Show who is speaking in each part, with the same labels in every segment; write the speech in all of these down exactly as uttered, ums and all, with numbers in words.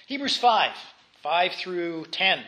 Speaker 1: Hebrews five, five through ten.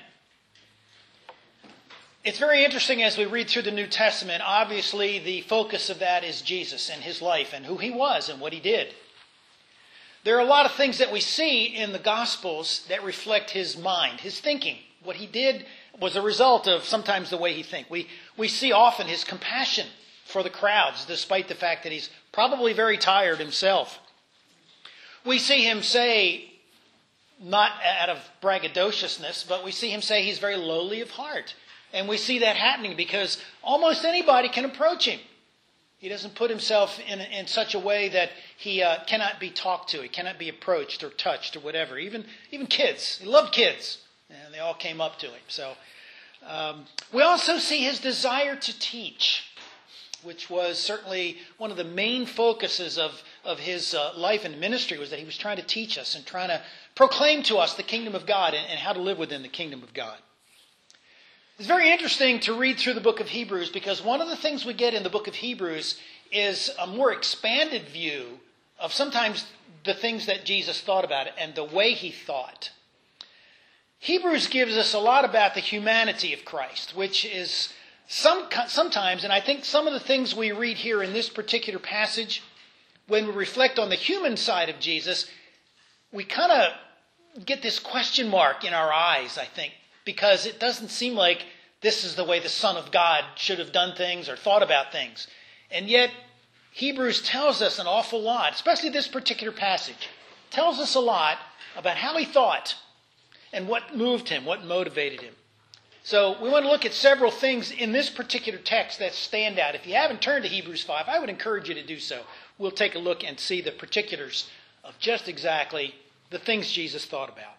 Speaker 1: It's very interesting as we read through the New Testament. Obviously, the focus of that is Jesus and his life and who he was and what he did. There are a lot of things that we see in the Gospels that reflect his mind, his thinking. What he did was a result of sometimes the way he think. We, we see often his compassion for the crowds, despite the fact that he's probably very tired himself. We see him say, not out of braggadociousness, but we see him say he's very lowly of heart. And we see that happening because almost anybody can approach him. He doesn't put himself in, in such a way that he uh, cannot be talked to. He cannot be approached or touched or whatever. Even, even kids. He loved kids. And they all came up to him. So um, we also see his desire to teach, which was certainly one of the main focuses of, of his uh, life and ministry, was that he was trying to teach us and trying to proclaim to us the kingdom of God and, and how to live within the kingdom of God. It's very interesting to read through the book of Hebrews because one of the things we get in the book of Hebrews is a more expanded view of sometimes the things that Jesus thought about it and the way he thought. Hebrews gives us a lot about the humanity of Christ, which is some, sometimes, and I think some of the things we read here in this particular passage, when we reflect on the human side of Jesus, we kind of get this question mark in our eyes, I think, because it doesn't seem like this is the way the Son of God should have done things or thought about things. And yet, Hebrews tells us an awful lot, especially this particular passage, tells us a lot about how he thought and what moved him, what motivated him. So we want to look at several things in this particular text that stand out. If you haven't turned to Hebrews five, I would encourage you to do so. We'll take a look and see the particulars of just exactly the things Jesus thought about.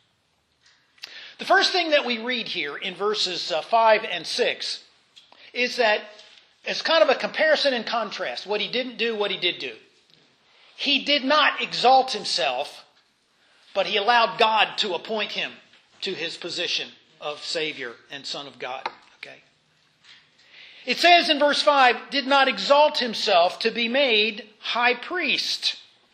Speaker 1: The first thing that we read here in verses uh, five and six is that it's kind of a comparison and contrast. What he didn't do, what he did do. He did not exalt himself, but he allowed God to appoint him to his position of Savior and Son of God. Okay. It says in verse five, did not exalt himself to be made high priest.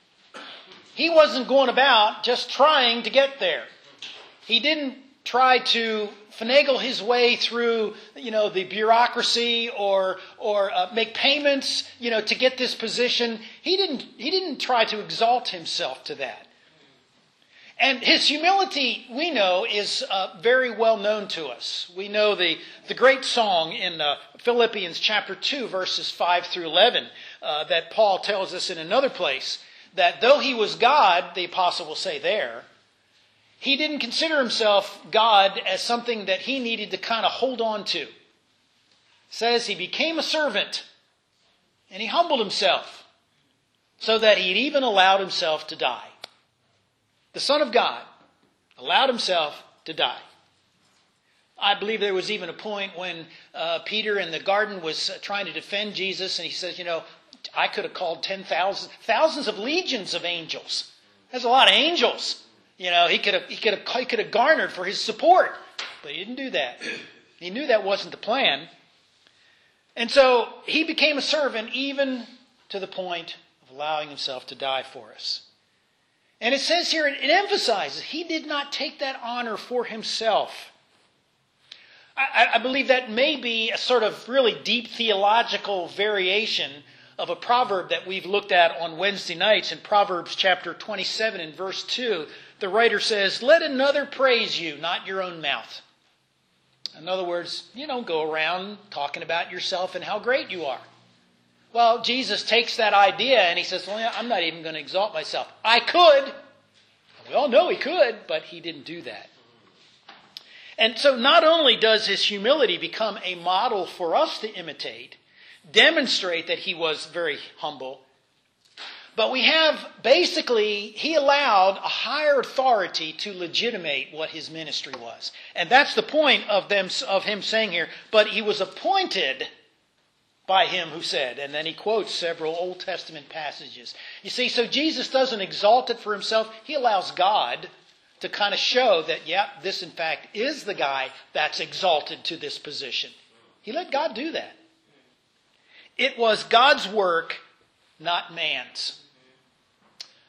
Speaker 1: He wasn't going about just trying to get there. He didn't try to finagle his way through, you know, the bureaucracy or or uh, make payments, you know, to get this position. He didn't he didn't try to exalt himself to that. And his humility, we know, is uh, very well known to us. We know the, the great song in uh, Philippians chapter two, verses five through eleven, uh, that Paul tells us in another place, that though he was God, the apostle will say there, he didn't consider himself God as something that he needed to kind of hold on to. It says he became a servant and he humbled himself so that he even allowed himself to die. The Son of God allowed himself to die. I believe there was even a point when uh, Peter in the garden was uh, trying to defend Jesus, and he says, you know, I could have called ten thousand, thousands of legions of angels. That's a lot of angels. You know, he could have he could have he could have garnered for his support, but he didn't do that. He knew that wasn't the plan. And so he became a servant even to the point of allowing himself to die for us. And it says here, it emphasizes, he did not take that honor for himself. I, I believe that may be a sort of really deep theological variation of a proverb that we've looked at on Wednesday nights in Proverbs chapter twenty-seven and verse two. The writer says, let another praise you, not your own mouth. In other words, you don't go around talking about yourself and how great you are. Well, Jesus takes that idea and he says, well, I'm not even going to exalt myself. I could. We all know he could, but he didn't do that. And so not only does his humility become a model for us to imitate, demonstrate that he was very humble, but we have basically, he allowed a higher authority to legitimate what his ministry was. And that's the point of them of him saying here, but he was appointed by him who said, and then he quotes several Old Testament passages. You see, so Jesus doesn't exalt it for himself. He allows God to kind of show that, yeah, this in fact is the guy that's exalted to this position. He let God do that. It was God's work, not man's. I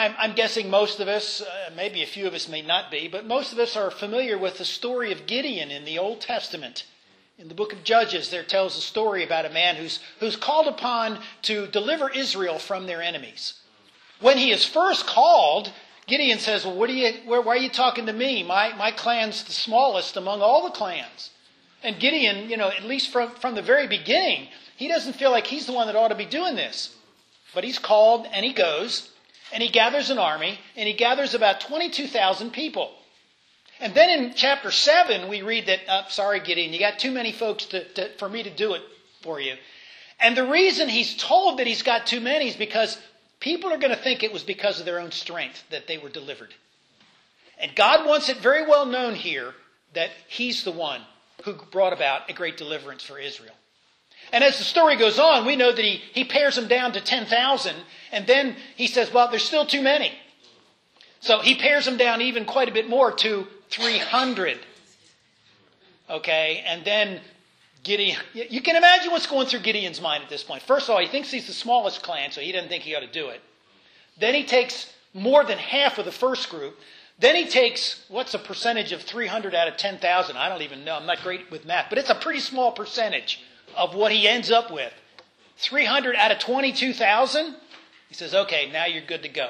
Speaker 1: I'm, I'm guessing most of us, uh, maybe a few of us may not be, but most of us are familiar with the story of Gideon in the Old Testament. In the book of Judges, there tells a story about a man who's, who's called upon to deliver Israel from their enemies. When he is first called, Gideon says, well, what are you, where, why are you talking to me? My, my clan's the smallest among all the clans. And Gideon, you know, at least from, from the very beginning, he doesn't feel like he's the one that ought to be doing this. But he's called and he goes and he gathers an army and he gathers about twenty-two thousand people. And then in chapter seven, we read that, uh, sorry, Gideon, you got too many folks to, to, for me to do it for you. And the reason he's told that he's got too many is because people are going to think it was because of their own strength that they were delivered. And God wants it very well known here that he's the one who brought about a great deliverance for Israel. And as the story goes on, we know that he, he pares them down to ten thousand. And then he says, well, there's still too many. So he pares them down even quite a bit more to three hundred. Okay, and then Gideon, you can imagine what's going through Gideon's mind at this point. First of all, he thinks he's the smallest clan, so he doesn't think he ought to do it. Then he takes more than half of the first group. Then he takes, what's a percentage of three hundred out of ten thousand? I don't even know. I'm not great with math, but it's a pretty small percentage of what he ends up with. three hundred out of twenty-two thousand? He says, okay, now you're good to go.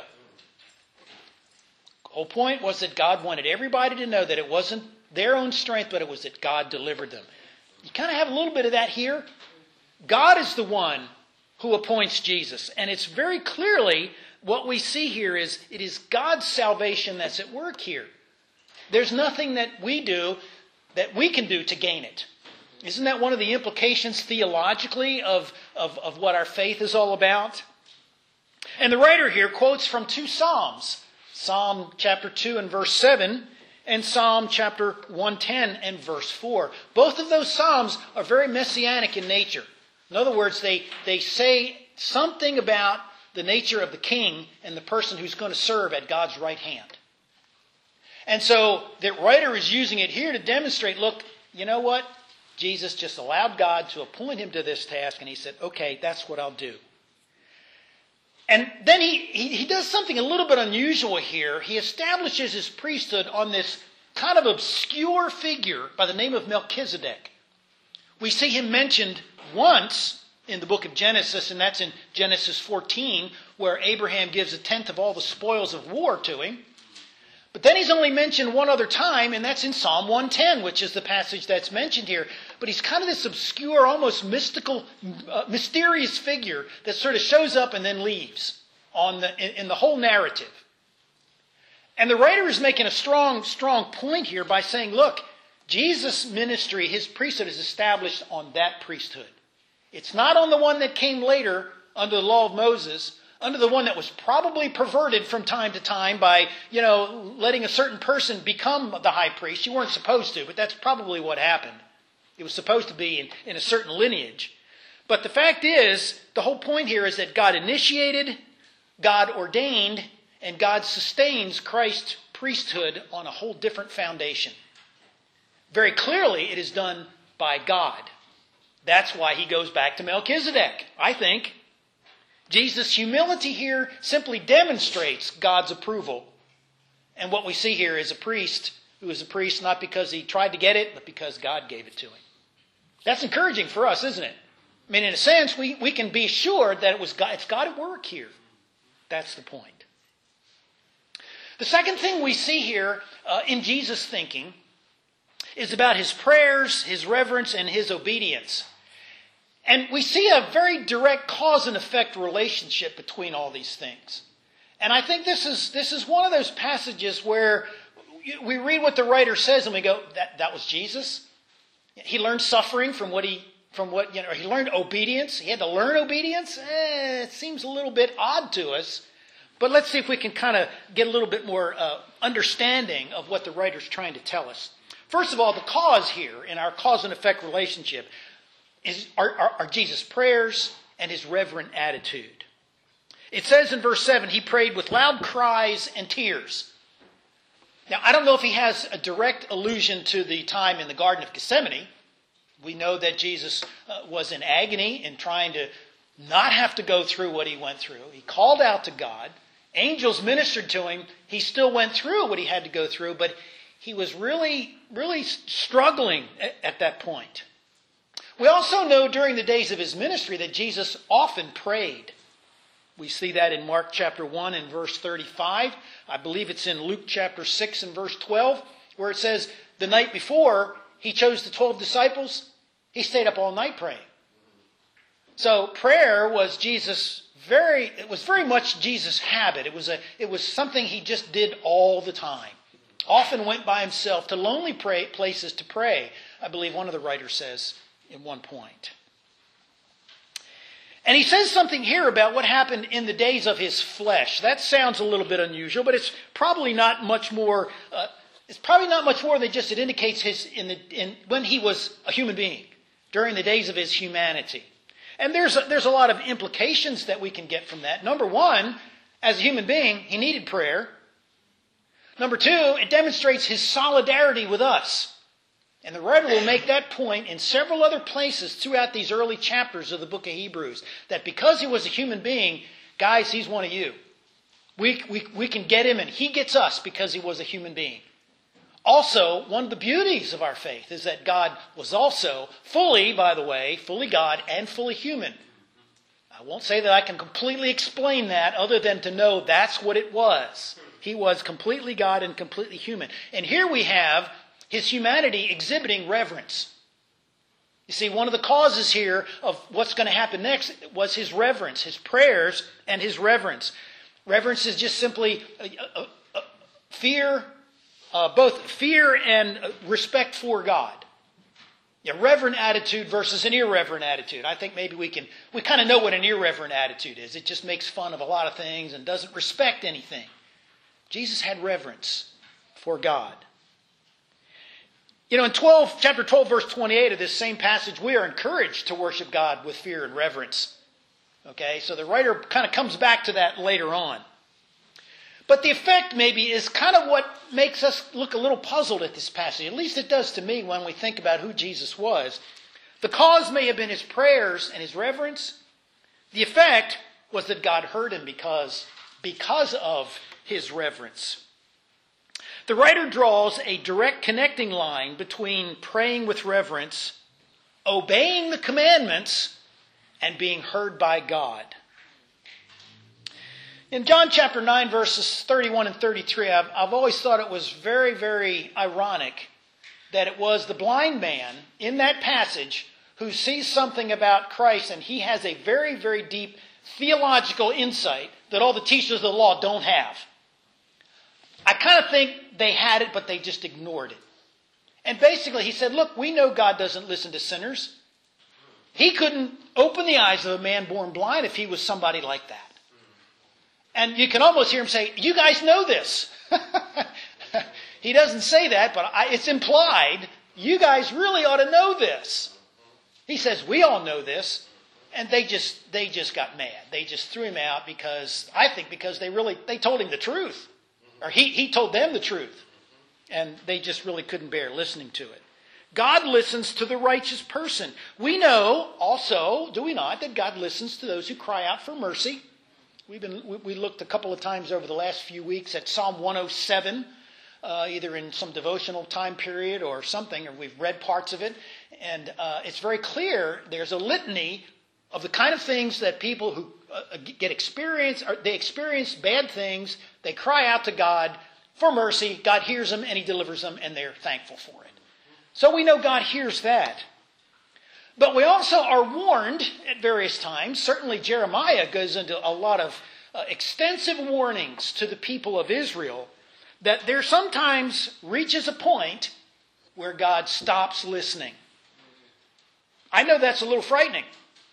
Speaker 1: The whole point was that God wanted everybody to know that it wasn't their own strength, but it was that God delivered them. You kind of have a little bit of that here. God is the one who appoints Jesus. And it's very clearly what we see here is it is God's salvation that's at work here. There's nothing that we do that we can do to gain it. Isn't that one of the implications theologically of, of, of what our faith is all about? And the writer here quotes from two Psalms. Psalm chapter two and verse seven and Psalm chapter one ten and verse four. Both of those Psalms are very messianic in nature. In other words, they, they say something about the nature of the king and the person who's going to serve at God's right hand. And so the writer is using it here to demonstrate, look, you know what? Jesus just allowed God to appoint him to this task, and he said, okay, that's what I'll do. And then he, he, he does something a little bit unusual here. He establishes his priesthood on this kind of obscure figure by the name of Melchizedek. We see him mentioned once in the book of Genesis, and that's in Genesis fourteen, where Abraham gives a tenth of all the spoils of war to him. But then he's only mentioned one other time, and that's in Psalm one ten, which is the passage that's mentioned here. But he's kind of this obscure, almost mystical, uh, mysterious figure that sort of shows up and then leaves on the, in, in the whole narrative. And the writer is making a strong, strong point here by saying, look, Jesus' ministry, his priesthood is established on that priesthood. It's not on the one that came later under the law of Moses, under the one that was probably perverted from time to time by, you know, letting a certain person become the high priest. You weren't supposed to, but that's probably what happened. It was supposed to be in, in a certain lineage. But the fact is, the whole point here is that God initiated, God ordained, and God sustains Christ's priesthood on a whole different foundation. Very clearly, it is done by God. That's why he goes back to Melchizedek, I think. Jesus' humility here simply demonstrates God's approval. And what we see here is a priest who is a priest not because he tried to get it, but because God gave it to him. That's encouraging for us, isn't it? I mean, in a sense, we, we can be sure that it was God, it's God at work here. That's the point. The second thing we see here uh, in Jesus' thinking is about his prayers, his reverence, and his obedience. And we see a very direct cause and effect relationship between all these things. And I think this is this is one of those passages where we read what the writer says and we go, that, that was Jesus? He learned suffering from what he, from what, you know, he learned obedience. He had to learn obedience? Eh, it seems a little bit odd to us. But let's see if we can kind of get a little bit more uh, understanding of what the writer's trying to tell us. First of all, the cause here in our cause and effect relationship is are, are, are Jesus' prayers and his reverent attitude. It says in verse seven, he prayed with loud cries and tears. Now, I don't know if he has a direct allusion to the time in the Garden of Gethsemane. We know that Jesus uh, was in agony and trying to not have to go through what he went through. He called out to God, Angels ministered to him. He still went through what he had to go through, but he was really, really struggling at, at that point. We also know during the days of his ministry that Jesus often prayed. We see that in Mark chapter one and verse thirty-five. I believe it's in Luke chapter six and verse twelve, where it says the night before he chose the twelve disciples, he stayed up all night praying. So prayer was Jesus very, it was very much Jesus' habit. It was a, it was something he just did all the time. Often went by himself to lonely pray, places to pray, I believe one of the writers says in one point. And he says something here about what happened in the days of his flesh. That sounds a little bit unusual, but it's probably not much more. Uh, it's probably not much more than just it indicates his in the in when he was a human being during the days of his humanity. And there's a, there's a lot of implications that we can get from that. Number one, as a human being, he needed prayer. Number two, it demonstrates his solidarity with us. And the writer will make that point in several other places throughout these early chapters of the book of Hebrews, that because he was a human being, guys, he's one of you. We, we, we can get him and he gets us because he was a human being. Also, one of the beauties of our faith is that God was also fully, by the way, fully God and fully human. I won't say that I can completely explain that other than to know that's what it was. He was completely God and completely human. And here we have his humanity exhibiting reverence. You see, one of the causes here of what's going to happen next was his reverence, his prayers and his reverence. Reverence is just simply a, a, a fear, uh, both fear and respect for God. A reverent attitude versus an irreverent attitude. I think maybe we can, we kind of know what an irreverent attitude is. It just makes fun of a lot of things and doesn't respect anything. Jesus had reverence for God. You know, in twelve, chapter twelve, verse twenty-eight of this same passage, we are encouraged to worship God with fear and reverence. Okay, so the writer kind of comes back to that later on. But the effect maybe is kind of what makes us look a little puzzled at this passage. At least it does to me when we think about who Jesus was. The cause may have been his prayers and his reverence. The effect was that God heard him because, because of his reverence. The writer draws a direct connecting line between praying with reverence, obeying the commandments, and being heard by God. In John chapter nine, verses thirty-one and thirty-three, I've, I've always thought it was very, very ironic that it was the blind man in that passage who sees something about Christ, and he has a very, very deep theological insight that all the teachers of the law don't have. I kind of think they had it, but they just ignored it. And basically he said, look, we know God doesn't listen to sinners. He couldn't open the eyes of a man born blind if he was somebody like that. And you can almost hear him say, you guys know this. He doesn't say that, but I, it's implied. You guys really ought to know this. He says, we all know this. And they just they just got mad. They just threw him out because, I think because they really, they told him the truth. Or he, he told them the truth. And they just really couldn't bear listening to it. God listens to the righteous person. We know also, do we not, that God listens to those who cry out for mercy. We've been we, we looked a couple of times over the last few weeks at Psalm one oh seven, uh, either in some devotional time period or something, or we've read parts of it. And uh, it's very clear there's a litany of the kind of things that people who uh, get experience, or they experience bad things, they cry out to God for mercy. God hears them and he delivers them, and they're thankful for it. So we know God hears that. But we also are warned at various times. Certainly Jeremiah goes into a lot of uh, extensive warnings to the people of Israel that there sometimes reaches a point where God stops listening. I know that's a little frightening.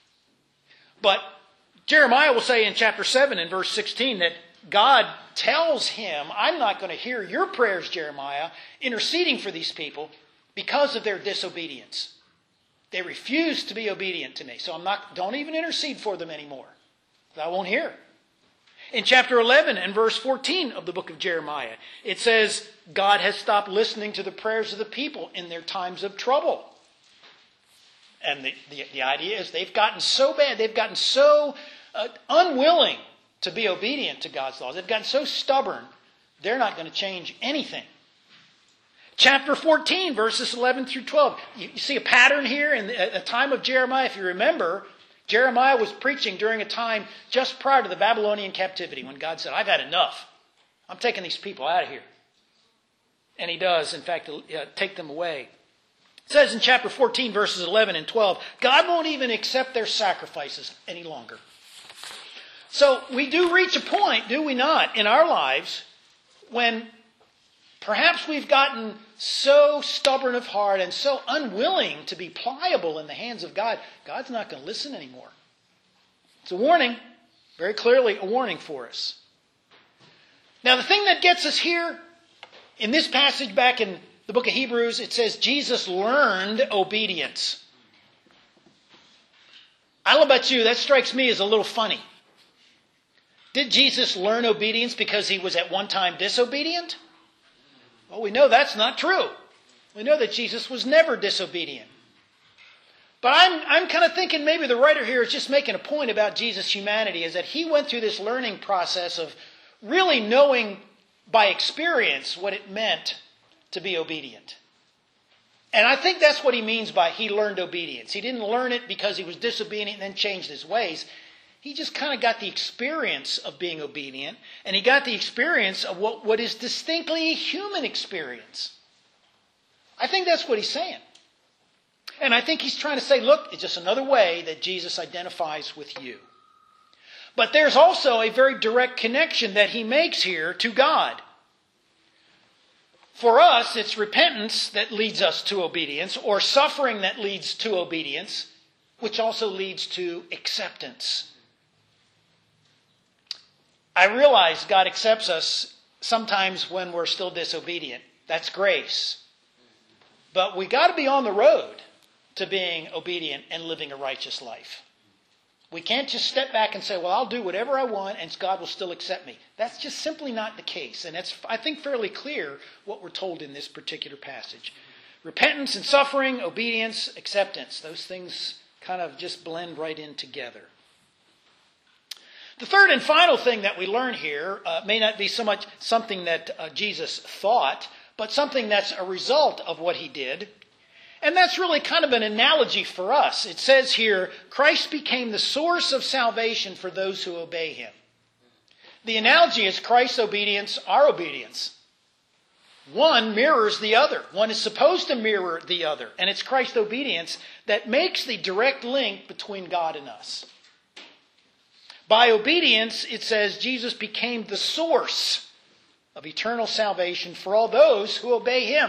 Speaker 1: But Jeremiah will say in chapter seven and verse sixteen that God tells him, I'm not going to hear your prayers, Jeremiah, interceding for these people because of their disobedience. They refuse to be obedient to me. So I'm not, don't even intercede for them anymore. I won't hear. In chapter eleven and verse fourteen of the book of Jeremiah, it says, God has stopped listening to the prayers of the people in their times of trouble. And the, the, the idea is they've gotten so bad, they've gotten so uh, unwilling to be obedient to God's laws. They've gotten so stubborn, they're not going to change anything. Chapter fourteen, verses eleven through twelve. You, you see a pattern here in the, at the time of Jeremiah. If you remember, Jeremiah was preaching during a time just prior to the Babylonian captivity when God said, I've had enough. I'm taking these people out of here. And he does, in fact, uh, take them away. It says in chapter fourteen, verses eleven and twelve, God won't even accept their sacrifices any longer. So we do reach a point, do we not, in our lives when perhaps we've gotten so stubborn of heart and so unwilling to be pliable in the hands of God, God's not going to listen anymore. It's a warning, very clearly a warning for us. Now the thing that gets us here, in this passage back in the book of Hebrews, it says Jesus learned obedience. I don't know about you, that strikes me as a little funny. Did Jesus learn obedience because he was at one time disobedient? Well, we know that's not true. We know that Jesus was never disobedient. But I'm, I'm kind of thinking maybe the writer here is just making a point about Jesus' humanity, is that he went through this learning process of really knowing by experience what it meant to be obedient. And I think that's what he means by he learned obedience. He didn't learn it because he was disobedient and then changed his ways. He just kind of got the experience of being obedient, and he got the experience of what, what is distinctly a human experience. I think that's what he's saying. And I think he's trying to say, look, it's just another way that Jesus identifies with you. But there's also a very direct connection that he makes here to God. For us, it's repentance that leads us to obedience, or suffering that leads to obedience, which also leads to acceptance. I realize God accepts us sometimes when we're still disobedient. That's grace. But we got to be on the road to being obedient and living a righteous life. We can't just step back and say, well, I'll do whatever I want and God will still accept me. That's just simply not the case. And it's, I think, fairly clear what we're told in this particular passage. Repentance and suffering, obedience, acceptance. Those things kind of just blend right in together. The third and final thing that we learn here uh, may not be so much something that uh, Jesus thought, but something that's a result of what he did. And that's really kind of an analogy for us. It says here, Christ became the source of salvation for those who obey him. The analogy is Christ's obedience, our obedience. One mirrors the other. One is supposed to mirror the other. And it's Christ's obedience that makes the direct link between God and us. By obedience, it says Jesus became the source of eternal salvation for all those who obey him.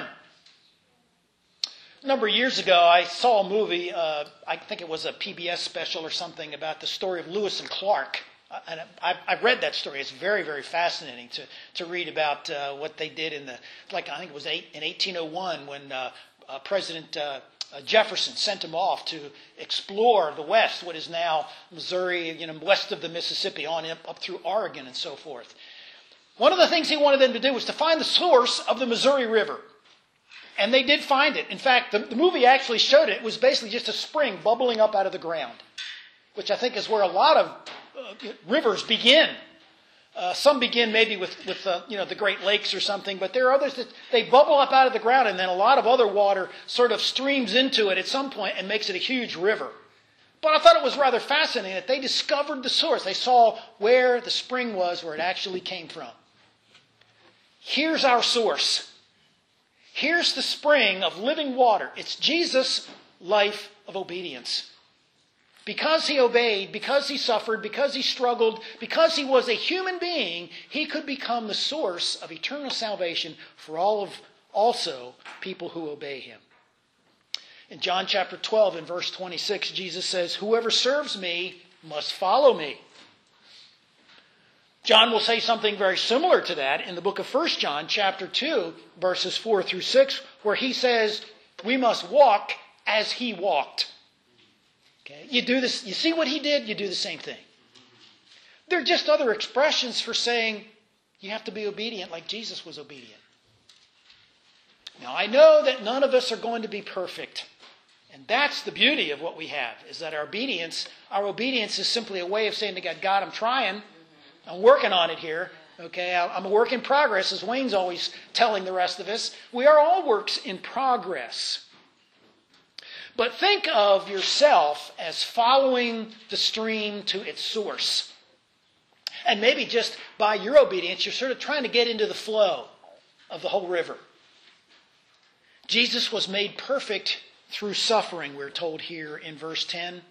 Speaker 1: A number of years ago, I saw a movie, uh, I think it was a P B S special or something, about the story of Lewis and Clark. Uh, and I've, I've read that story. It's very, very fascinating to, to read about uh, what they did in the, like I think it was eight, in eighteen oh one when uh, uh, President uh, uh, Jefferson sent him off to explore the West, what is now Missouri, you know, west of the Mississippi, on up, up through Oregon and so forth. One of the things he wanted them to do was to find the source of the Missouri River. And they did find it. In fact, the, the movie actually showed it. It was basically just a spring bubbling up out of the ground, which I think is where a lot of uh, rivers begin. Uh, some begin maybe with, with uh, you know, the Great Lakes or something, but there are others that they bubble up out of the ground, and then a lot of other water sort of streams into it at some point and makes it a huge river. But I thought it was rather fascinating that they discovered the source. They saw where the spring was, where it actually came from. Here's our source. Here's the spring of living water. It's Jesus' life of obedience. Because he obeyed, because he suffered, because he struggled, because he was a human being, he could become the source of eternal salvation for all of also people who obey him. In John chapter twelve and verse twenty-six, Jesus says, "Whoever serves me must follow me." John will say something very similar to that in the book of First John chapter two, verses four through six, where he says, we must walk as he walked. Okay? You do this, you see what he did, you do the same thing. They're just other expressions for saying you have to be obedient like Jesus was obedient. Now, I know that none of us are going to be perfect. And that's the beauty of what we have, is that our obedience, our obedience is simply a way of saying to God, God, I'm trying. I'm working on it here. Okay, I'm a work in progress, as Wayne's always telling the rest of us. We are all works in progress. But think of yourself as following the stream to its source. And maybe just by your obedience, you're sort of trying to get into the flow of the whole river. Jesus was made perfect through suffering, we're told here in verse ten.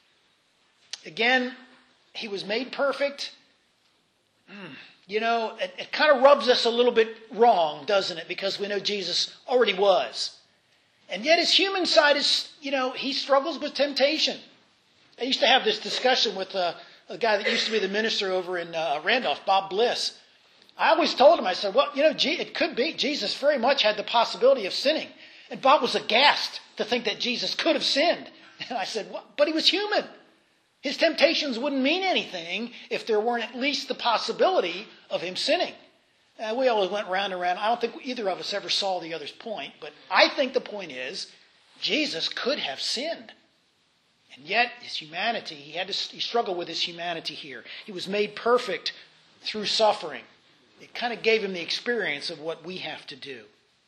Speaker 1: Again, he was made perfect. Mm. You know, it, it kind of rubs us a little bit wrong, doesn't it? Because we know Jesus already was. And yet his human side is, you know, he struggles with temptation. I used to have this discussion with uh, a guy that used to be the minister over in uh, Randolph, Bob Bliss. I always told him, I said, well, you know, it could be Jesus very much had the possibility of sinning. And Bob was aghast to think that Jesus could have sinned. And I said, well, but he was human. His temptations wouldn't mean anything if there weren't at least the possibility of him sinning. Uh, we always went round and round. I don't think either of us ever saw the other's point, but I think the point is Jesus could have sinned. And yet his humanity, he had to he struggled with his humanity here. He was made perfect through suffering. It kind of gave him the experience of what we have to do.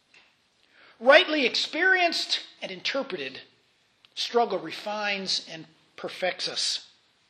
Speaker 1: Rightly experienced and interpreted, struggle refines and perfects us.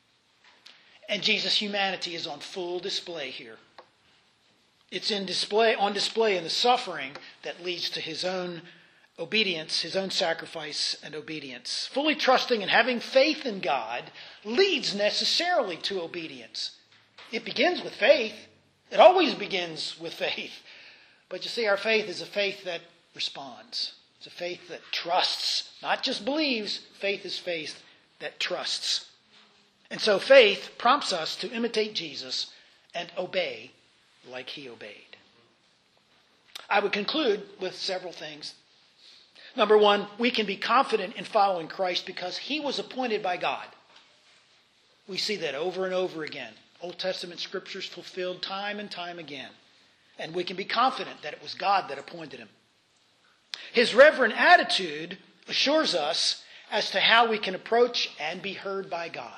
Speaker 1: And Jesus' humanity is on full display here. It's in display, on display in the suffering that leads to his own obedience, his own sacrifice and obedience. Fully trusting and having faith in God leads necessarily to obedience. It begins with faith. It always begins with faith. But you see, our faith is a faith that responds. It's a faith that trusts, not just believes. Faith is faith that trusts. And so faith prompts us to imitate Jesus and obey like he obeyed. I would conclude with several things. Number one, we can be confident in following Christ because he was appointed by God. We see that over and over again. Old Testament scriptures fulfilled time and time again. And we can be confident that it was God that appointed him. His reverent attitude assures us as to how we can approach and be heard by God.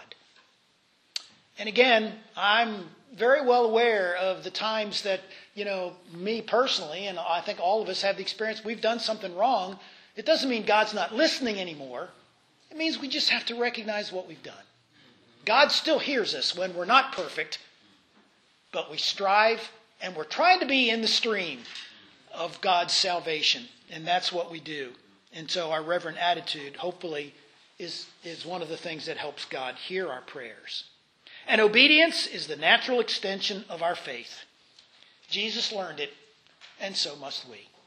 Speaker 1: And again, I'm very well aware of the times that, you know, me personally, and I think all of us have the experience, we've done something wrong. It doesn't mean God's not listening anymore. It means we just have to recognize what we've done. God still hears us when we're not perfect, but we strive and we're trying to be in the stream of God's salvation. And that's what we do. And so our reverent attitude, hopefully, is, is one of the things that helps God hear our prayers. And obedience is the natural extension of our faith. Jesus learned it, and so must we.